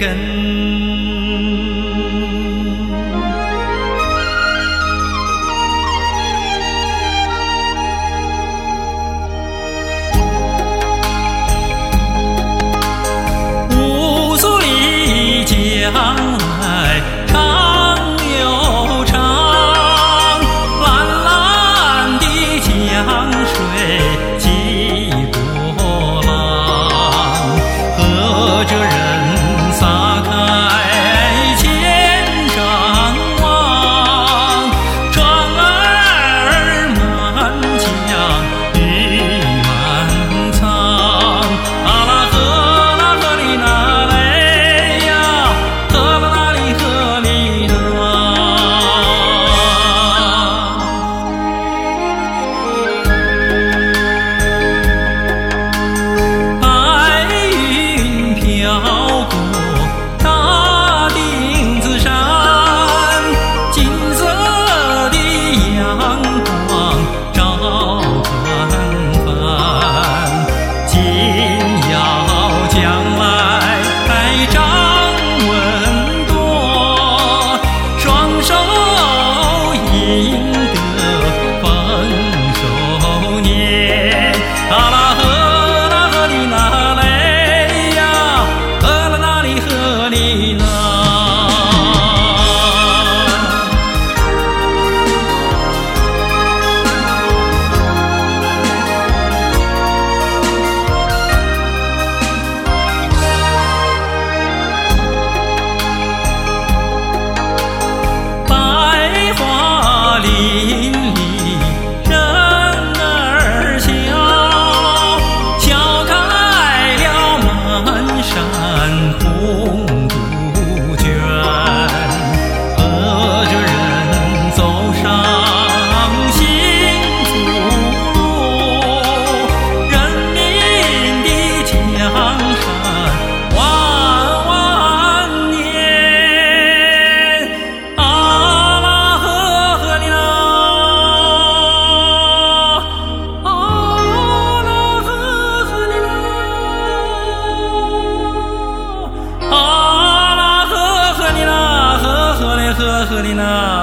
根。乌苏里江来长又长，蓝蓝的江水几波浪，和着人撒开千丈网，船儿满江鱼满仓，啊啦呵啦呵哩那嘞呀，呵啦那哩呵哩那。白云飘过大顶子山，金色的阳光照团帆，紧要将来掌稳舵，双手赢得丰收年，啊啦呵啦呵哩那嘞呀，呵啦那哩呵哩那。百花林里人儿笑，笑开了满山红杜鹃，和着人走上幸福路，人民的江山万万年，啊啦呵呵哩啦，啊啦呵呵哩啦，啊啦呵呵哩啦，呵呵嘞呵呵哩啦。